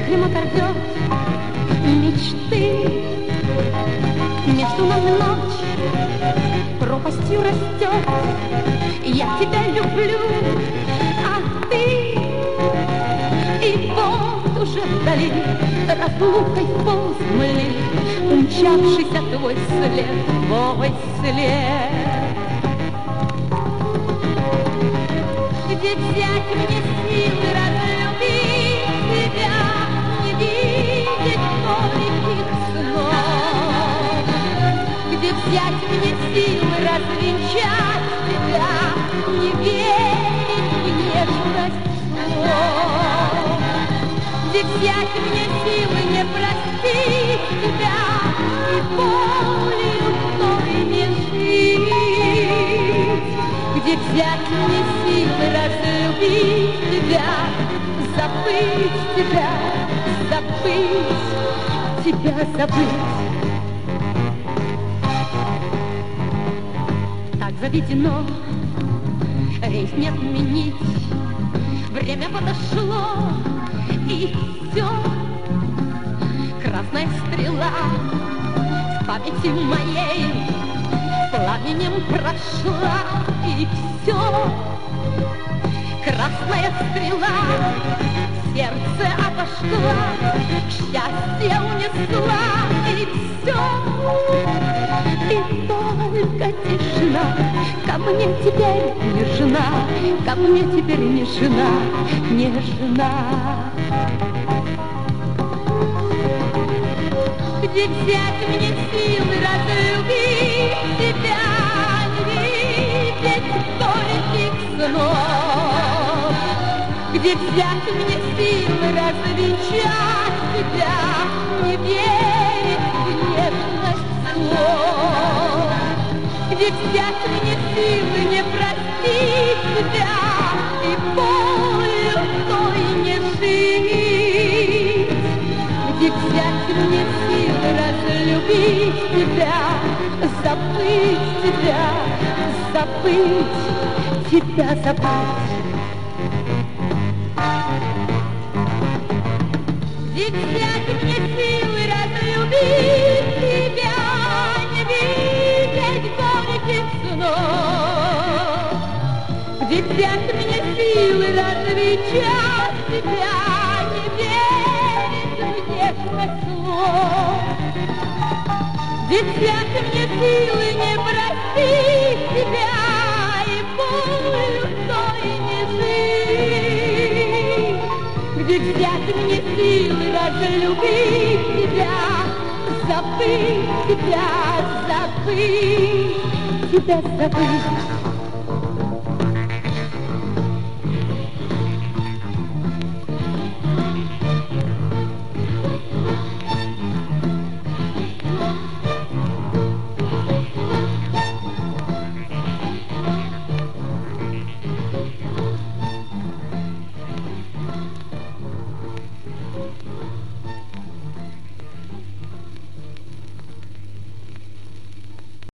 вихрем оторвет мечты. Между нами ночь пропастью растет. Я тебя люблю, а ты. И вот уже вдали разлукой полз мли, умчавшийся твой след, твой след. Где взять мне силы разлюбить тебя, не видеть горьких снов? Где взять мне силы развенчать тебя, не верить в нежность слов? Где взять мне силы не простить тебя и болью той не жить? Где взять мне силы разлюбить тебя, забыть тебя, забыть тебя, забыть? Так заведено, рейс не отменить. Время подошло, и все. Красная стрела в памяти моей пламенем прошла, и все. Красная стрела в сердце обожгла, счастье унесла, и все. И только тишина ко мне теперь не жена, ко мне теперь не жена, не жена. Где взять мне силы разлюбить тебя, не видеть горьких снов? Где взять мне силы развенчать тебя, не верить в нежность слов? Где взять мне силы не простить тебя и болью той не жить? Где взять мне силы разлюбить тебя, забыть тебя, забыть тебя, забыть? Где взять мне силы разлюбить тебя, не видеть горьких снов? Где взять мне силы развенчать тебя, не верить в нежность слов? Где взять мне силы не простить тебя и болью той не жить? Где взять мне силы разлюбить тебя, забыть тебя, забыть тебя, забыть?